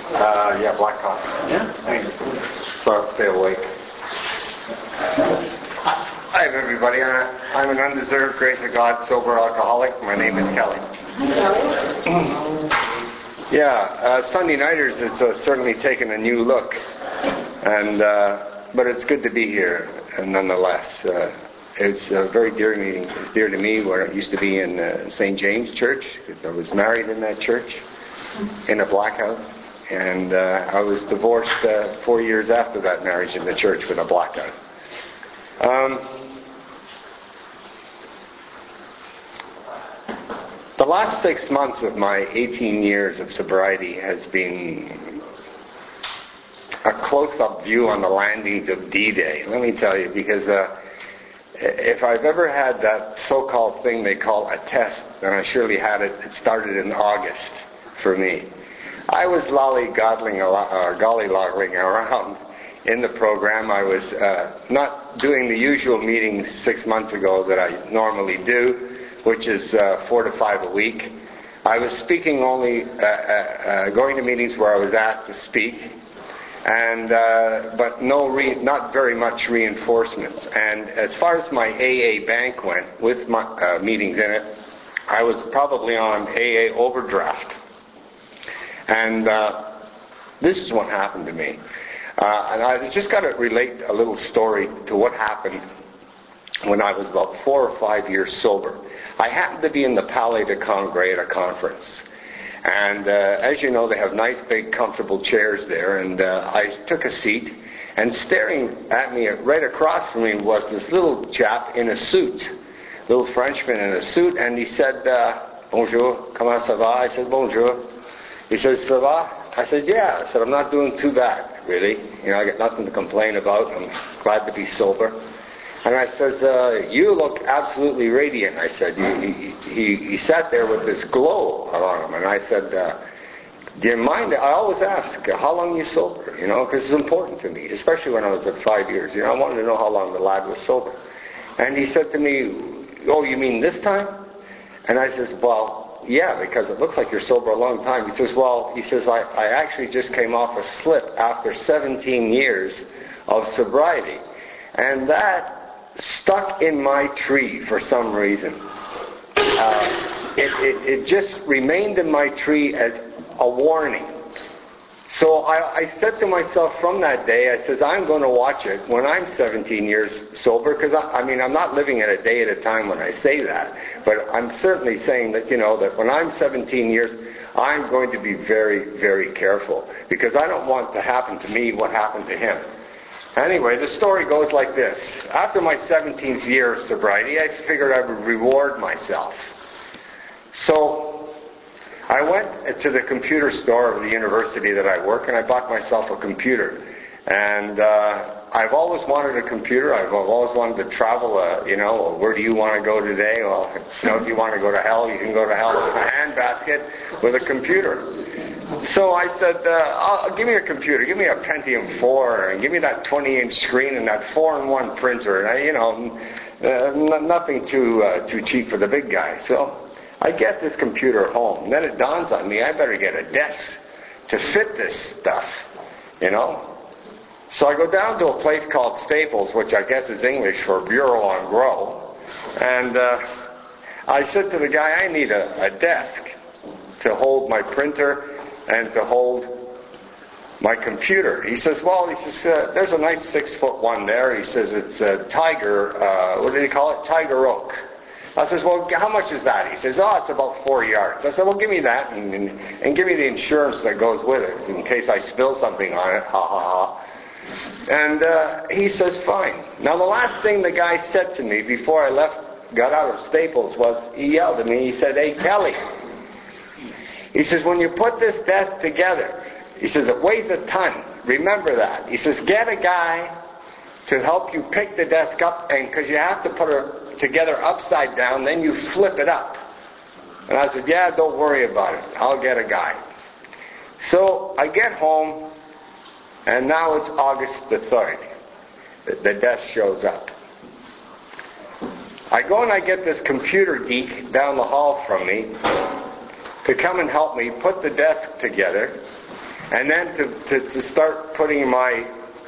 Yeah, black coffee. Yeah? Thanks. So I'll stay awake. Hi, everybody. I'm an undeserved grace of God sober alcoholic. My name is Kelly. Sunday Nighters has certainly taken a new look, but it's good to be here nonetheless. It's very dear to me where it used to be in St. James Church, because I was married in that church in a blackout, and I was divorced 4 years after that marriage in the church with a blackout. The last 6 months of my 18 years of sobriety has been a close-up view on the landings of D-Day. Let me tell you, because if I've ever had that so-called thing they call a test, then I surely had it. It started in August for me. I was gollylogging around in the program. I was not doing the usual meetings 6 months ago that I normally do, which is 4 to 5 a week. I was speaking only, going to meetings where I was asked to speak, and but not very much reinforcements. And as far as my AA bank went, with my meetings in it, I was probably on AA overdraft. And this is what happened to me. And I just got to relate a little story to what happened when I was about 4 or 5 years sober. I happened to be in the Palais de Congrès at a conference. And as you know, they have nice, big, comfortable chairs there. And I took a seat, and staring at me right across from me was this little chap in a suit, little Frenchman in a suit. And he said, "Bonjour, comment ça va?" I said, "Bonjour." He says, "Ça va?" I said, "Yeah." I said, "I'm not doing too bad, really. I got nothing to complain about. I'm glad to be sober." And I says, "You look absolutely radiant." I said, he sat there with this glow on him. And I said, "Do you mind?" I always ask, "How long are you sober?" Because it's important to me, especially when I was at 5 years. I wanted to know how long the lad was sober. And he said to me, "Oh, you mean this time?" And I says, "Well, yeah, because it looks like you're sober a long time." He says, I actually just came off a slip after 17 years of sobriety. And that stuck in my tree for some reason. It just remained in my tree as a warning. So I said to myself from that day, I says, I'm going to watch it when I'm 17 years sober, because I'm not living it a day at a time when I say that, but I'm certainly saying that, that when I'm 17 years, I'm going to be very, very careful, because I don't want to happen to me what happened to him. Anyway, the story goes like this. After my 17th year of sobriety, I figured I would reward myself. So I went to the computer store of the university that I work, and I bought myself a computer. And I've always wanted a computer. I've always wanted to travel, where do you want to go today? Well, if you want to go to hell, you can go to hell with a handbasket with a computer. So I said, give me a computer. Give me a Pentium 4, and give me that 20-inch screen and that 4-in-1 printer. And, nothing too cheap for the big guy. So I get this computer home. And then it dawns on me, I better get a desk to fit this stuff, So I go down to a place called Staples, which I guess is English for Bureau en Gros. And I said to the guy, I need a desk to hold my printer and to hold my computer. He says, there's a nice 6-foot one there. He says, it's a Tiger, what did he call it? Tiger Oak. I says, well, how much is that? He says, it's about 4 yards. I said, well, give me that and give me the insurance that goes with it in case I spill something on it. Ha, ha, ha. And he says, fine. Now, the last thing the guy said to me before I got out of Staples was, he yelled at me. He said, hey, Kelly. He says, when you put this desk together, he says, it weighs a ton. Remember that. He says, get a guy to help you pick the desk up, and because you have to put it together upside down, then you flip it up. And I said, yeah, don't worry about it. I'll get a guy. So I get home, and now it's August the 3rd. The desk shows up. I go and I get this computer geek down the hall from me to come and help me put the desk together. And then to start putting my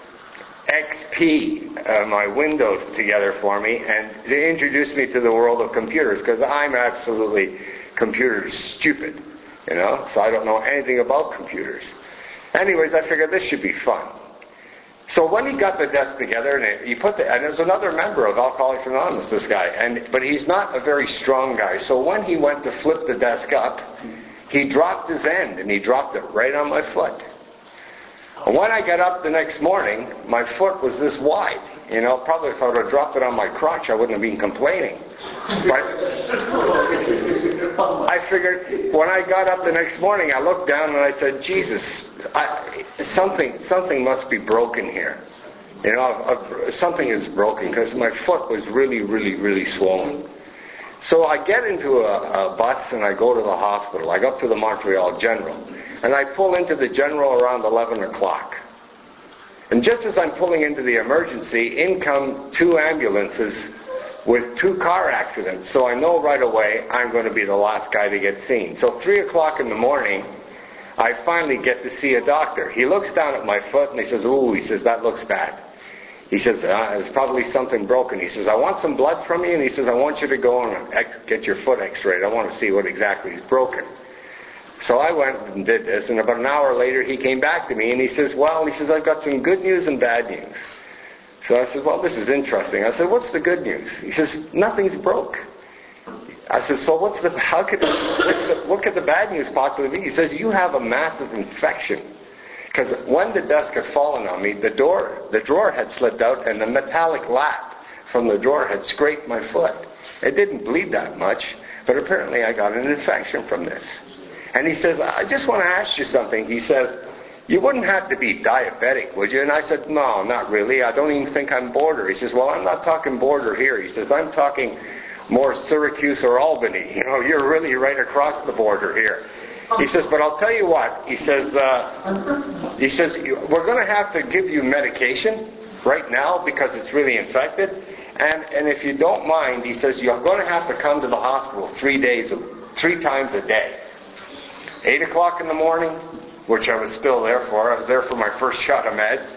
XP, my Windows together for me, and they introduced me to the world of computers, because I'm absolutely computer stupid, so I don't know anything about computers. Anyways, I figured this should be fun. So when he got the desk together, and and there's another member of Alcoholics Anonymous, this guy, but he's not a very strong guy. So when he went to flip the desk up, he dropped his end, and he dropped it right on my foot. And when I got up the next morning, my foot was this wide. Probably if I would have dropped it on my crotch, I wouldn't have been complaining. But I figured when I got up the next morning, I looked down and I said, Jesus, something must be broken here. Something is broken, because my foot was really, really, really swollen. So I get into a bus and I go to the hospital. I go up to the Montreal General. And I pull into the General around 11 o'clock. And just as I'm pulling into the emergency, in come 2 ambulances with 2 car accidents. So I know right away I'm going to be the last guy to get seen. So 3 o'clock in the morning, I finally get to see a doctor. He looks down at my foot and he says, "Ooh," he says, "that looks bad." He says, "There's probably something broken." He says, "I want some blood from you." And he says, "I want you to go and get your foot x-rayed. I want to see what exactly is broken." So I went and did this, and about an hour later he came back to me and he says, "I've got some good news and bad news." So I said, "Well, this is interesting." I said, "What's the good news?" He says, "Nothing's broke." I said, "So what could the bad news possibly be?" He says, "You have a massive infection." Because when the desk had fallen on me, the drawer had slipped out, and the metallic lap from the drawer had scraped my foot. It didn't bleed that much, but apparently I got an infection from this. And he says, "I just want to ask you something." He says, "You wouldn't have to be diabetic, would you?" And I said, "No, not really. I don't even think I'm border." He says, "Well, I'm not talking border here." He says, "I'm talking more Syracuse or Albany. You're really right across the border here." He says, "But I'll tell you what." He says, "We're going to have to give you medication right now because it's really infected. And if you don't mind," he says, "you're going to have to come to the hospital 3 times a day. 8 o'clock in the morning," which I was still there for. I was there for my first shot of meds.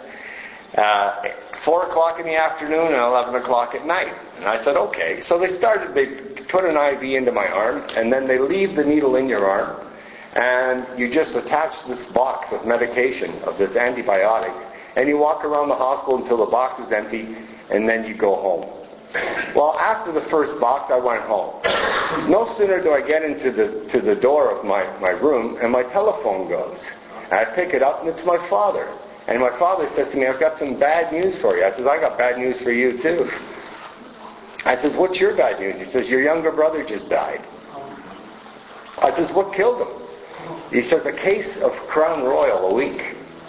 4 o'clock in the afternoon and 11 o'clock at night. And I said, "Okay." So they put an IV into my arm, and then they leave the needle in your arm, and you just attach this box of medication, of this antibiotic, and you walk around the hospital until the box is empty, and then you go home. Well, after the first box, I went home. No sooner do I get into the door of my room, and my telephone goes. And I pick it up, and it's my father. And my father says to me, "I've got some bad news for you." I says, "I got bad news for you too." I says, "What's your bad news?" He says, "Your younger brother just died." I says, "What killed him?" He says, "A case of Crown Royal a week."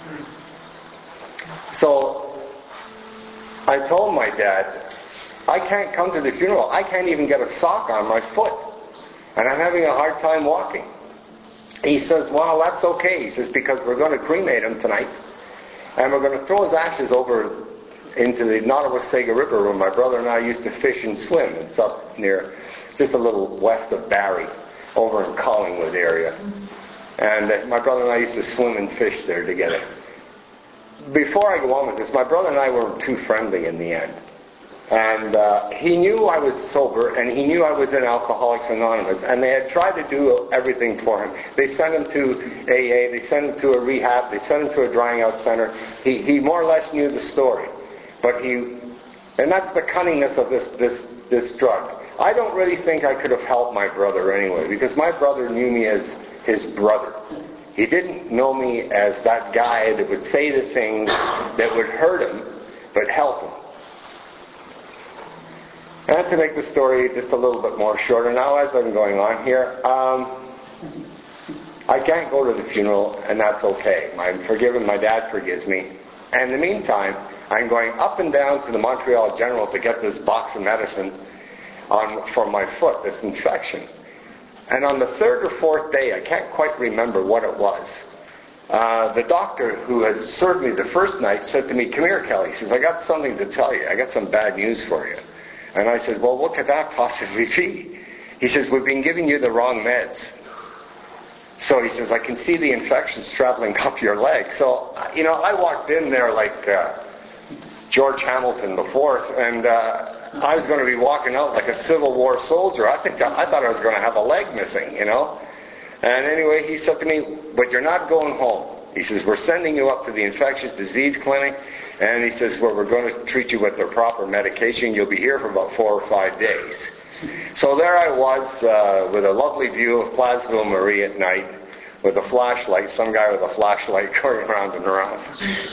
So I told my dad, "I can't come to the funeral. I can't even get a sock on my foot. And I'm having a hard time walking." He says, "Well, that's okay." He says, "Because we're going to cremate him tonight. And we're going to throw his ashes over into the Nottawasaga River where my brother and I used to fish and swim. It's up near, just a little west of Barrie, over in Collingwood area. And my brother and I used to swim and fish there together." Before I go on with this, my brother and I weren't too friendly in the end. And he knew I was sober, and he knew I was in Alcoholics Anonymous, and they had tried to do everything for him. They sent him to AA, they sent him to a rehab, they sent him to a drying out center. He more or less knew the story. And that's the cunningness of this drug. I don't really think I could have helped my brother anyway, because my brother knew me as his brother. He didn't know me as that guy that would say the things that would hurt him, but help him. And to make the story just a little bit more shorter now as I'm going on here, I can't go to the funeral, and that's okay. I'm forgiven, my dad forgives me. And in the meantime, I'm going up and down to the Montreal General to get this box of medicine for my foot, this infection. And on the 3rd or 4th day, I can't quite remember what it was, the doctor who had served me the first night said to me, "Come here, Kelly." He says, "I got something to tell you. I got some bad news for you." And I said, "Well, what could that possibly be?" He says, "We've been giving you the wrong meds." So he says, I can see the infections traveling up your leg. So, I walked in there like George Hamilton the Fourth, and I was going to be walking out like a Civil War soldier. I thought I was going to have a leg missing, And anyway, he said to me, but you're not going home. He says, we're sending you up to the infectious disease clinic, and he says, well, we're going to treat you with the proper medication. You'll be here for about 4 or 5 days. So there I was with a lovely view of Platteville Marie at night, with a flashlight, some guy with a flashlight going around and around.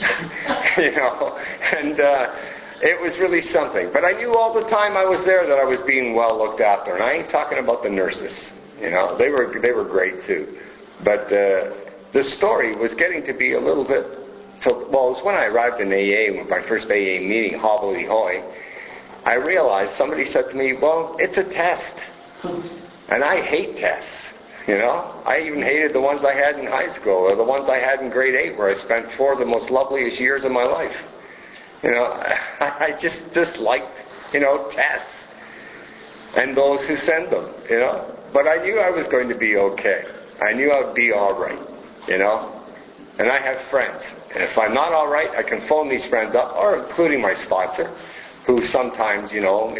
And it was really something. But I knew all the time I was there that I was being well looked after. And I ain't talking about the nurses. They were great too. But the story was getting to be a little bit, it was when I arrived in AA, my first AA meeting, hobbly hoy, I realized somebody said to me, well, it's a test. And I hate tests. I even hated the ones I had in high school, or the ones I had in grade 8, where I spent 4 of the most loveliest years of my life. I just disliked, tests and those who send them, But I knew I was going to be okay. I knew I would be all right, And I have friends. And if I'm not all right, I can phone these friends up, or including my sponsor, who sometimes,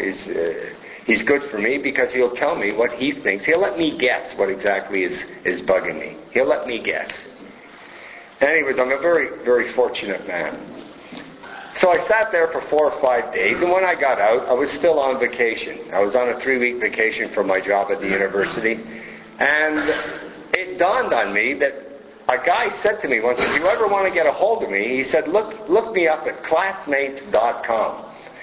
he's good for me because he'll tell me what he thinks. He'll let me guess what exactly is bugging me. He'll let me guess. Anyways, I'm a very, very fortunate man. So I sat there for 4 or 5 days, and when I got out, I was still on vacation. I was on a 3-week vacation from my job at the university, and it dawned on me that a guy said to me once, if you ever want to get a hold of me, he said, look me up at classmates.com.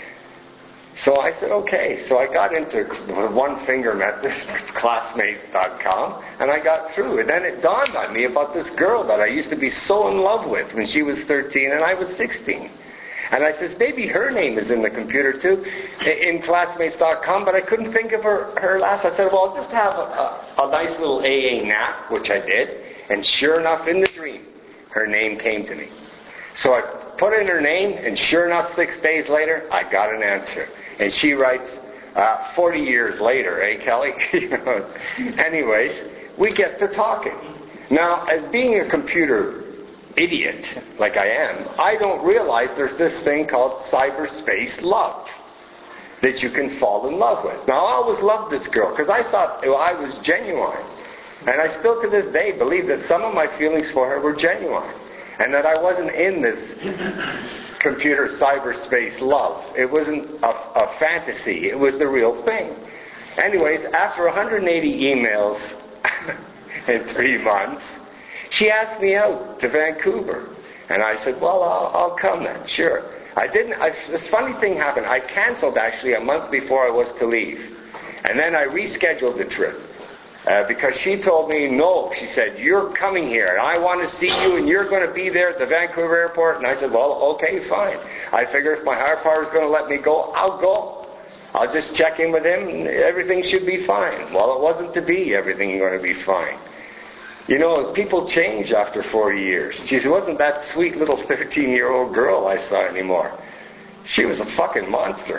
So I said, okay. So I got into one finger method, classmates.com, and I got through. And then it dawned on me about this girl that I used to be so in love with when she was 13 and I was 16. And I says, maybe her name is in the computer too, in classmates.com, but I couldn't think of her last. I said, well, I'll just have a nice little AA nap, which I did. And sure enough, in the dream, her name came to me. So I put in her name, and sure enough, 6 days later, I got an answer. And she writes, 40 years later, Kelly? Anyways, we get to talking. Now, as being a computer idiot, like I am, I don't realize there's this thing called cyberspace love that you can fall in love with. Now, I always loved this girl because I thought I was genuine. And I still to this day believe that some of my feelings for her were genuine. And that I wasn't in this computer cyberspace love. It wasn't a fantasy. It was the real thing. Anyways, after 180 emails in 3 months, she asked me out to Vancouver. And I said, well, I'll come then, sure. This funny thing happened. I canceled actually a month before I was to leave. And then I rescheduled the trip. Because she told me, no, she said, you're coming here, and I want to see you, and you're going to be there at the Vancouver airport. And I said, well, okay, fine. I figure if my higher power is going to let me go, I'll go. I'll just check in with him, and everything should be fine. Well, it wasn't to be everything going to be fine. People change after 40 years. She wasn't that sweet little 13-year-old girl I saw anymore. She was a fucking monster.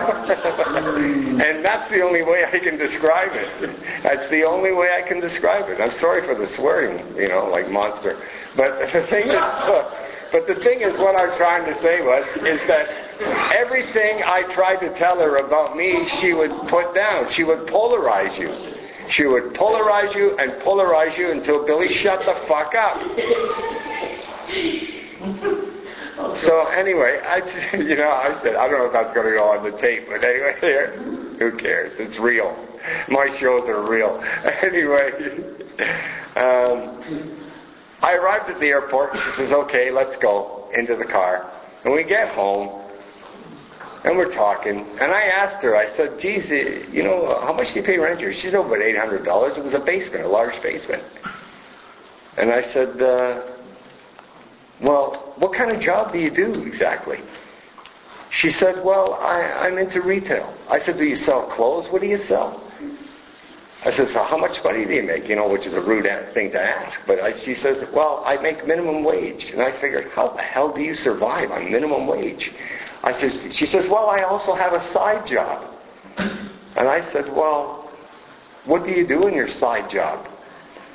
And that's the only way I can describe it. That's the only way I can describe it. I'm sorry for the swearing, like monster. But the thing is, what I'm trying to say is that everything I tried to tell her about me, she would put down. She would polarize you. She would polarize you and polarize you until Billy shut the fuck up. So anyway, I said, I don't know if that's going to go on the tape, but anyway, who cares? It's real. My shows are real. Anyway, I arrived at the airport, and she says, okay, let's go into the car. And we get home, and we're talking, and I asked her, I said, geez, how much do you pay rent here? She said, about $800. It was a basement, a large basement. And I said, well, what kind of job do you do exactly? She said, well, I'm into retail. I said, do you sell clothes? What do you sell? I said, so how much money do you make? Which is a rude thing to ask. But she says, well, I make minimum wage. And I figured, how the hell do you survive on minimum wage? She says, well, I also have a side job. And I said, well, what do you do in your side job?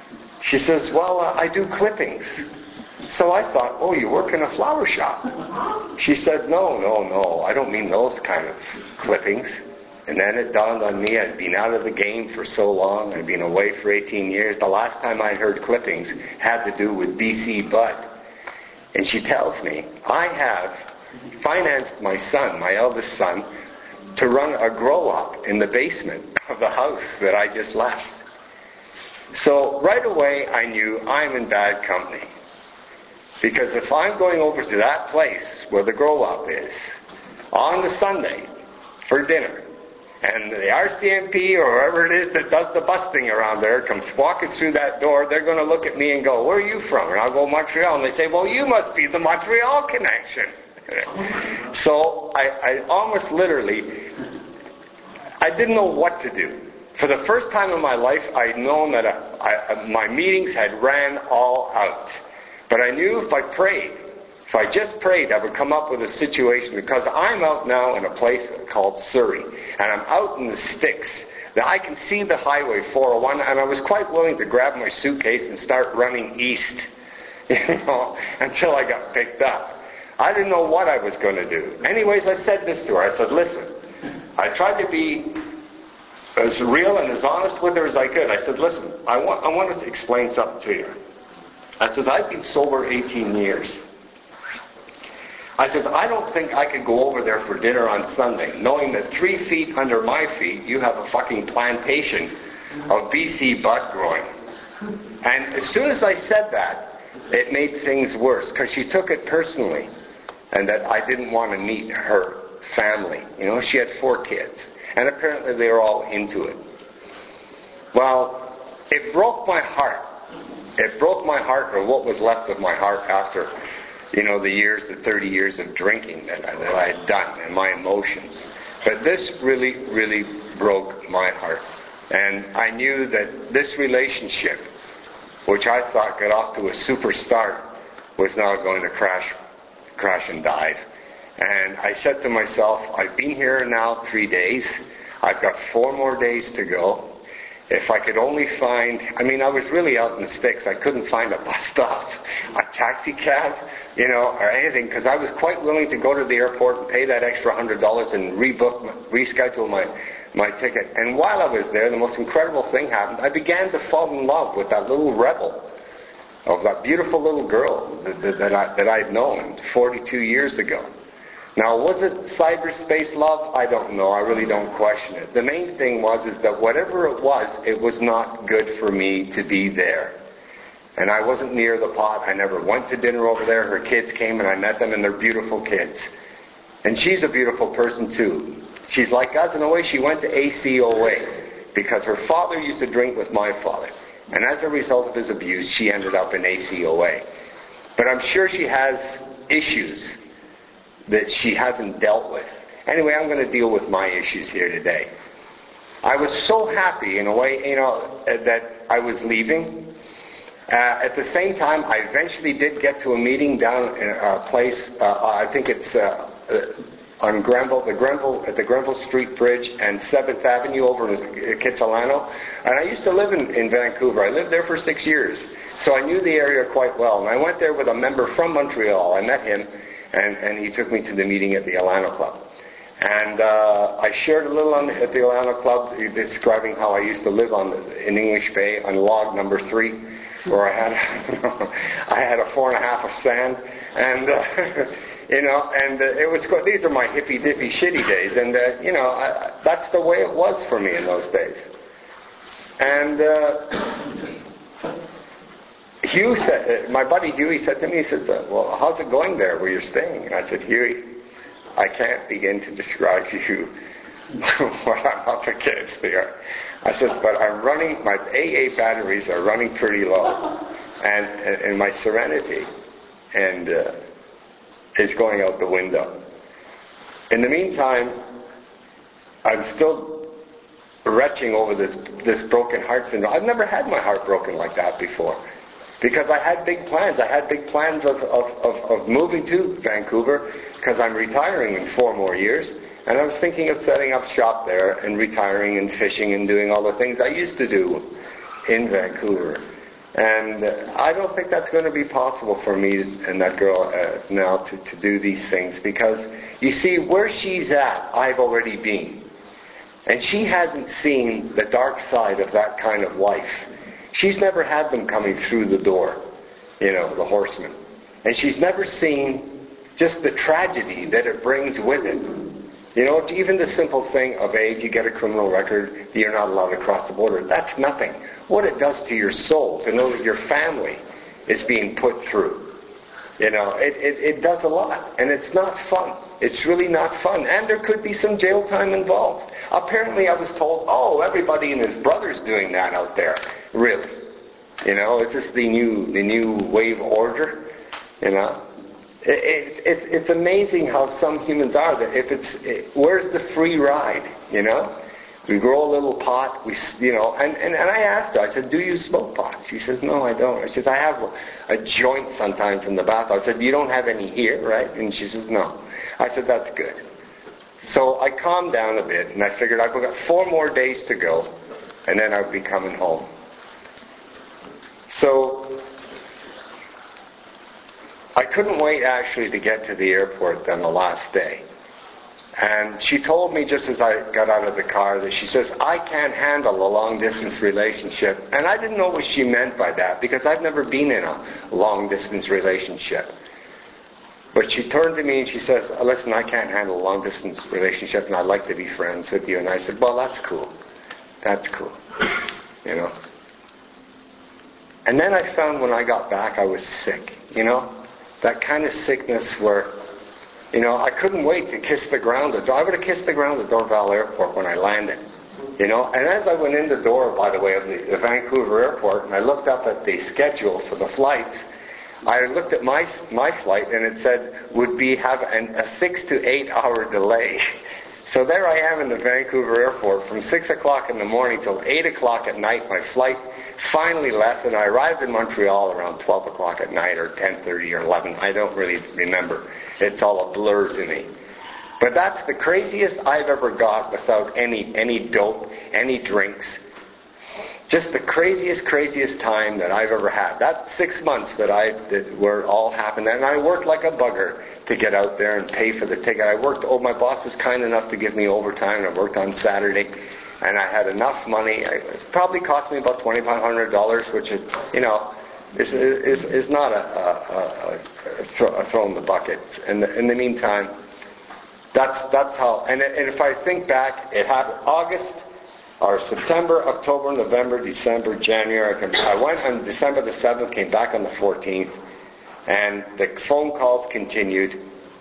She says, well, I do clippings. So I thought, oh, you work in a flower shop. She said, no, I don't mean those kind of clippings. And then it dawned on me, I'd been out of the game for so long, I'd been away for 18 years. The last time I'd heard clippings had to do with BC Bud. And she tells me, I have financed my son, my eldest son, to run a grow-up in the basement of the house that I just left. So right away I knew I'm in bad company. Because if I'm going over to that place where the grow-up is on the Sunday for dinner, and the RCMP or whoever it is that does the busting around there comes walking through that door, they're going to look at me and go, where are you from? And I'll go, Montreal. And they say, well, you must be the Montreal connection. So I almost literally, I didn't know what to do. For the first time in my life, I'd known that my meetings had ran all out. But I knew if I prayed, if I just prayed, I would come up with a situation, because I'm out now in a place called Surrey, and I'm out in the sticks. Now I can see the highway 401, and I was quite willing to grab my suitcase and start running east, until I got picked up. I didn't know what I was going to do. Anyways, I said this to her. I said, listen, I tried to be as real and as honest with her as I could. I said, listen, I wanted to explain something to you. I said, I've been sober 18 years. I said, I don't think I could go over there for dinner on Sunday, knowing that 3 feet under my feet, you have a fucking plantation of BC bud growing. And as soon as I said that, it made things worse, because she took it personally, and that I didn't want to meet her family. She had 4 kids, and apparently they were all into it. Well, it broke my heart. It broke my heart, or what was left of my heart after, the 30 years of drinking that I had done, and my emotions. But this really, really broke my heart. And I knew that this relationship, which I thought got off to a super start, was now going to crash and dive. And I said to myself, I've been here now 3 days. I've got 4 more days to go. If I could only find, I was really out in the sticks. I couldn't find a bus stop, a taxi cab, or anything, because I was quite willing to go to the airport and pay that extra $100 and reschedule my ticket. And while I was there, the most incredible thing happened. I began to fall in love with that little rebel, of that beautiful little girl that I'd known 42 years ago. Now, was it cyberspace love? I don't know. I really don't question it. The main thing was that whatever it was not good for me to be there. And I wasn't near the pot. I never went to dinner over there. Her kids came and I met them, and they're beautiful kids. And she's a beautiful person too. She's like us in a way. She went to ACOA because her father used to drink with my father. And as a result of his abuse, she ended up in ACOA. But I'm sure she has issues that she hasn't dealt with. Anyway, I'm going to deal with my issues here today. I was so happy in a way, that I was leaving. At the same time, I eventually did get to a meeting down in a place, I think it's on Grenville, at the Grenville Street Bridge and 7th Avenue over in Kitsilano. And I used to live in Vancouver. I lived there for 6 years. So I knew the area quite well. And I went there with a member from Montreal. I met him. And he took me to the meeting at the Alano Club. And I shared a little at the Alano Club, describing how I used to live in English Bay on log number 3, where I had a 4.5 of sand. And, it was good. These are my hippy-dippy shitty days. And, that's the way it was for me in those days. And Hugh said, my buddy Huey said to me, he said, well, how's it going there where you're staying? And I said, Huey, I can't begin to describe to you what I'm up against here. I said, but I'm running, my AA batteries are running pretty low. And my serenity is going out the window. In the meantime, I'm still retching over this broken heart syndrome. I've never had my heart broken like that before. Because I had big plans. I had big plans of moving to Vancouver because I'm retiring in 4 more years. And I was thinking of setting up shop there and retiring and fishing and doing all the things I used to do in Vancouver. And I don't think that's going to be possible for me and that girl now to do these things, because you see, where she's at, I've already been. And she hasn't seen the dark side of that kind of life. She's never had them coming through the door, the horsemen. And she's never seen just the tragedy that it brings with it. Even the simple thing of age, you get a criminal record, you're not allowed to cross the border. That's nothing. What it does to your soul to know that your family is being put through. It does a lot. And it's not fun. It's really not fun. And there could be some jail time involved. Apparently I was told, everybody and his brother's doing that out there. Really? Is this the new wave order? It's amazing how some humans are. That where's the free ride? We grow a little pot. And I asked her. I said, "Do you smoke pot?" She says, "No, I don't." I said, "I have a joint sometimes in the bathroom." I said, "You don't have any here, right?" And she says, "No." I said, "That's good." So I calmed down a bit, and I figured I've got 4 more days to go, and then I'll be coming home. So I couldn't wait actually to get to the airport then the last day. And she told me just as I got out of the car that she says, "I can't handle a long-distance relationship." And I didn't know what she meant by that, because I've never been in a long-distance relationship. But she turned to me and she says, "Listen, I can't handle a long-distance relationship, and I'd like to be friends with you." And I said, "Well, that's cool. That's cool." And then I found when I got back I was sick. That kind of sickness where, I couldn't wait to kiss the ground. I would have kissed the ground at Dorval Airport when I landed. And as I went in the door, by the way, of the Vancouver airport, and I looked up at the schedule for the flights, I looked at my flight, and it said would have a 6 to 8 hour delay. So there I am in the Vancouver airport from 6 o'clock in the morning till 8 o'clock at night. My flight finally left, and I arrived in Montreal around 12 o'clock at night, or 10:30 or 11. I don't really remember. It's all a blur to me. But that's the craziest I've ever got without any dope, any drinks. Just the craziest time that I've ever had. That 6 months that where it all happened, and I worked like a bugger to get out there and pay for the ticket. My boss was kind enough to give me overtime, and I worked on Saturday, and I had enough money. It probably cost me about $2,500, which is, is not a throw in the bucket. In the meantime, that's how. And if I think back, it happened August, or September, October, November, December, January. I went on December the 7th, came back on the 14th, and the phone calls continued.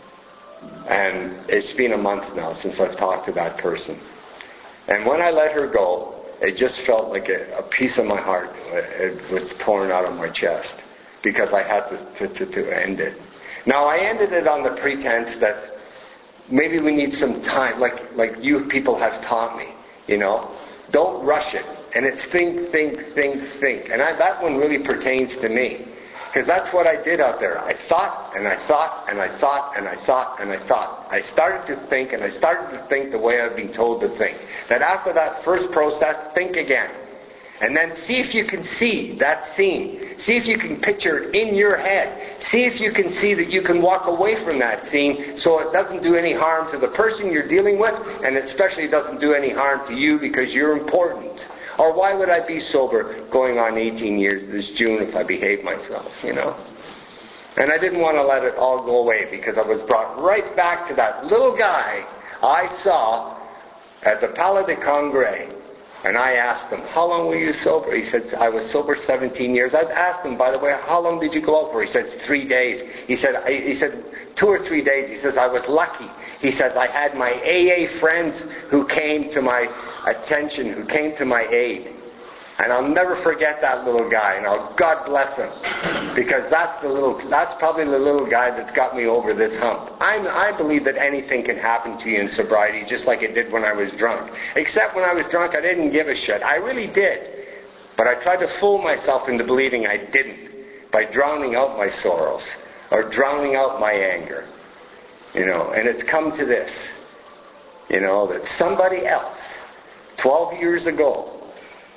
And it's been a month now since I've talked to that person. And when I let her go, it just felt like a piece of my heart was torn out of my chest, because I had to end it. Now, I ended it on the pretense that maybe we need some time, like you people have taught me, Don't rush it. And it's think. And that one really pertains to me. Because that's what I did out there. I thought, and I thought, and I thought, and I thought, and I thought. I started to think, and I started to think the way I've been told to think. That after that first process, think again. And then see if you can see that scene. See if you can picture it in your head. See if you can see that you can walk away from that scene so it doesn't do any harm to the person you're dealing with, and it especially doesn't do any harm to you because you're important. Or why would I be sober going on 18 years this June if I behave myself, And I didn't want to let it all go away, because I was brought right back to that little guy I saw at the Palais de Congrès. And I asked him, "How long were you sober?" He said, "I was sober 17 years. I asked him, by the way, "How long did you go out for?" He said, 3 days. He said 2 or 3 days. He says, "I was lucky." He says, "I had my AA friends who came to my attention, who came to my aid." And I'll never forget that little guy. And God bless him. Because that's probably the little guy that's got me over this hump. I believe that anything can happen to you in sobriety, just like it did when I was drunk. Except when I was drunk, I didn't give a shit. I really did. But I tried to fool myself into believing I didn't, by drowning out my sorrows, or drowning out my anger. And it's come to this, that somebody else, 12 years ago,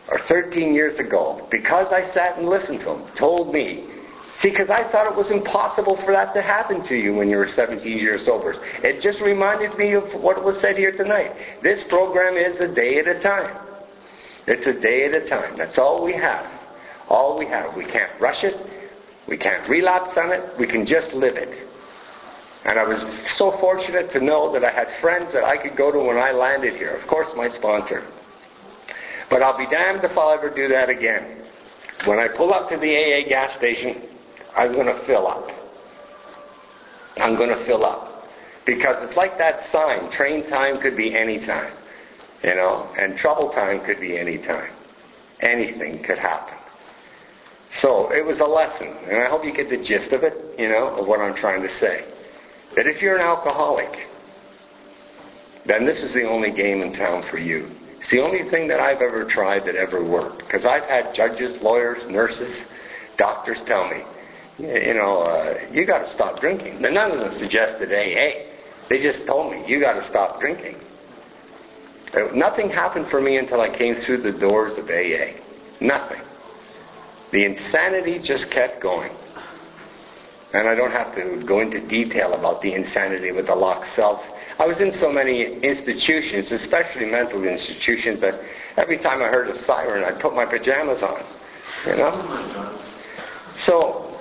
or 13 years ago, because I sat and listened to him, told me, see, because I thought it was impossible for that to happen to you when you were 17 years sober. It just reminded me of what was said here tonight. This program is a day at a time. It's a day at a time. That's all we have. All we have. We can't rush it. We can't relapse on it. We can just live it. And I was so fortunate to know that I had friends that I could go to when I landed here. Of course, my sponsor. But I'll be damned if I'll ever do that again. When I pull up to the AA gas station, I'm going to fill up. I'm going to fill up. Because it's like that sign, train time could be any time. You know, and trouble time could be any time. Anything could happen. So it was a lesson, and I hope you get the gist of it, you know, of what I'm trying to say. That if you're an alcoholic, then this is the only game in town for you. It's the only thing that I've ever tried that ever worked. Because I've had judges, lawyers, nurses, doctors tell me, you got to stop drinking. Now, none of them suggested AA. They just told me, you got to stop drinking. Nothing happened for me until I came through the doors of AA. Nothing. The insanity just kept going. And I don't have to go into detail about the insanity with the locked cells. I was in so many institutions, especially mental institutions, that every time I heard a siren, I'd put my pajamas on. You know? So,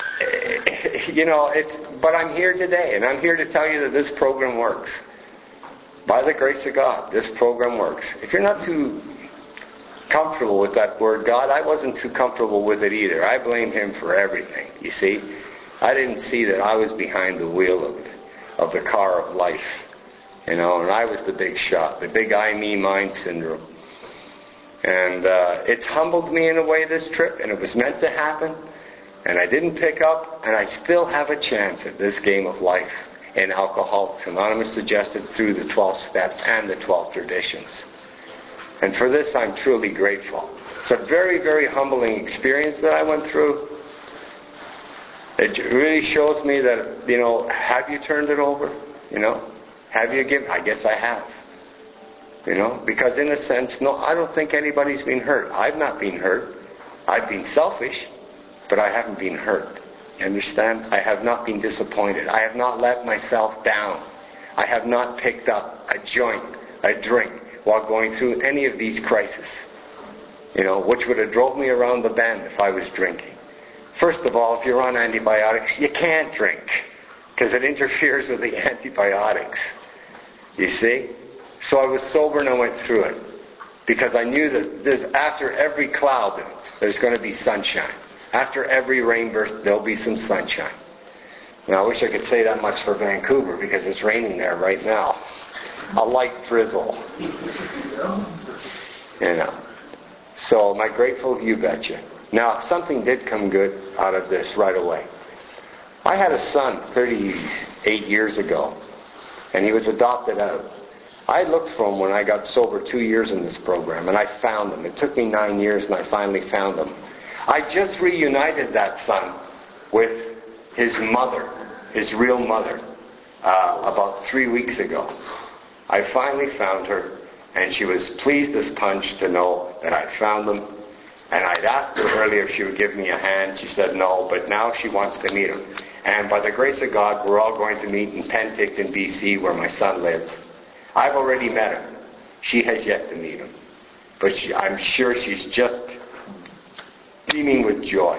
but I'm here today, and I'm here to tell you that this program works. By the grace of God, this program works. If you're not too comfortable with that word God, I wasn't too comfortable with it either. I blamed Him for everything, you see. I didn't see that I was behind the wheel of the car of life. And I was the big shot, the big I, me, mine syndrome. And it's humbled me in a way, this trip, and it was meant to happen. And I didn't pick up, and I still have a chance at this game of life. In Alcoholics Anonymous, suggested through the 12 steps and the 12 traditions. And for this, I'm truly grateful. It's a very, very humbling experience that I went through. It really shows me that, have you turned it over? Have you given? I guess I have. Because in a sense, no, I don't think anybody's been hurt. I've not been hurt. I've been selfish, but I haven't been hurt. You understand? I have not been disappointed. I have not let myself down. I have not picked up a joint, a drink, while going through any of these crises. Which would have drove me around the bend if I was drinking. First of all, if you're on antibiotics, you can't drink, because it interferes with the antibiotics. You see? So I was sober and I went through it. Because I knew that after every cloud, there's going to be sunshine. After every rainburst, there'll be some sunshine. Now, I wish I could say that much for Vancouver, because it's raining there right now. A light drizzle. So, am I grateful? You betcha. Now, something did come good out of this right away. I had a son 38 years ago, and he was adopted out. I looked for him when I got sober 2 years in this program, and I found him. It took me 9 years, and I finally found him. I just reunited that son with his mother, his real mother, about 3 weeks ago. I finally found her, and she was pleased as punch to know that I found him. And I'd asked her earlier if she would give me a hand. She said no, but now she wants to meet him. And by the grace of God, we're all going to meet in Penticton, BC, where my son lives. I've already met him. She has yet to meet him. But I'm sure she's just beaming with joy.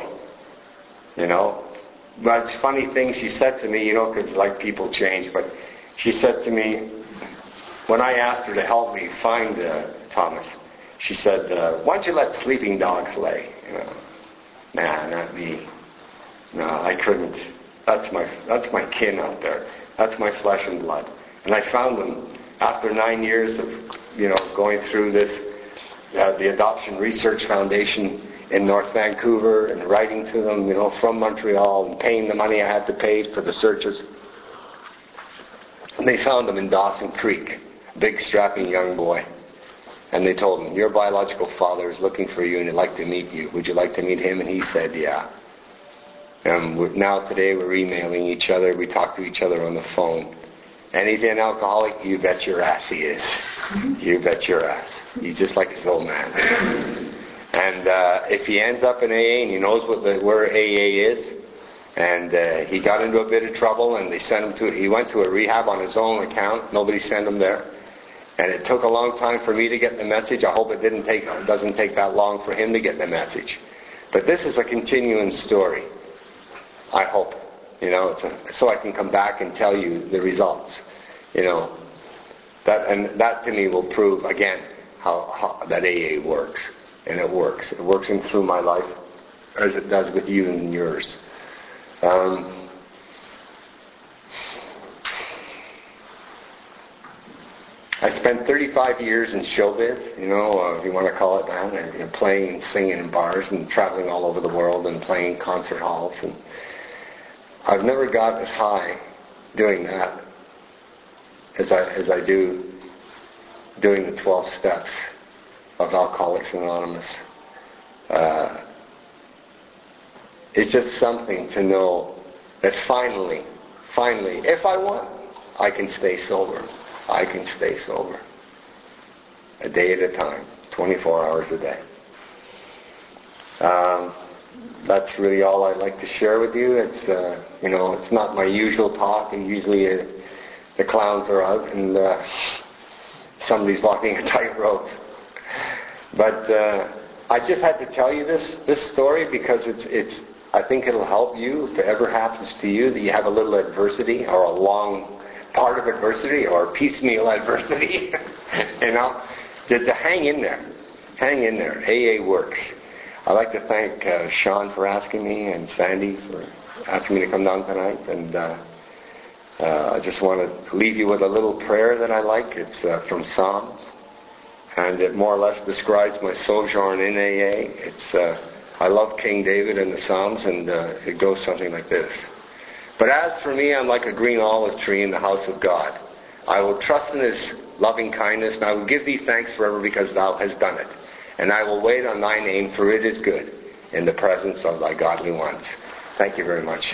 But it's funny thing she said to me, because like people change, but she said to me, when I asked her to help me find Thomas, she said, why don't you let sleeping dogs lay? Nah, not me. No, I couldn't. That's my kin out there. That's my flesh and blood. And I found them after 9 years of, going through this, the Adoption Research Foundation in North Vancouver, and writing to them, from Montreal, and paying the money I had to pay for the searches. And they found him in Dawson Creek, a big strapping young boy. And they told him, your biological father is looking for you and he'd like to meet you. Would you like to meet him? And he said, yeah. Now today we're emailing each other. We talk to each other on the phone. And he's an alcoholic? You bet your ass he is. You bet your ass. He's just like his old man. And if he ends up in AA and he knows where AA is, and he got into a bit of trouble, and they sent him he went to a rehab on his own account. Nobody sent him there. And it took a long time for me to get the message. I hope it doesn't take that long for him to get the message. But this is a continuing story. I hope. So I can come back and tell you the results. That to me will prove again how that AA works. And it works. It works through my life as it does with you and yours. I spent 35 years in showbiz, if you want to call it that, and playing and singing in bars and traveling all over the world and playing concert halls. And I've never got as high doing that as I do doing the 12 steps of Alcoholics Anonymous. It's just something to know that finally, if I want, I can stay sober. I can stay sober. A day at a time, 24 hours a day. That's really all I'd like to share with you. It's it's not my usual talk, and usually the clowns are out and somebody's walking a tightrope. But I just had to tell you this story because it's I think it'll help you if it ever happens to you that you have a little adversity or a long part of adversity or piecemeal adversity, to hang in there. Hang in there. AA works. I'd like to thank Sean for asking me and Sandy for asking me to come down tonight. And I just want to leave you with a little prayer that I like. It's from Psalms. And it more or less describes my sojourn in AA. It's I love King David and the Psalms, and it goes something like this. But as for me, I'm like a green olive tree in the house of God. I will trust in His loving kindness, and I will give Thee thanks forever because Thou hast done it. And I will wait on Thy name, for it is good, in the presence of Thy godly ones. Thank you very much.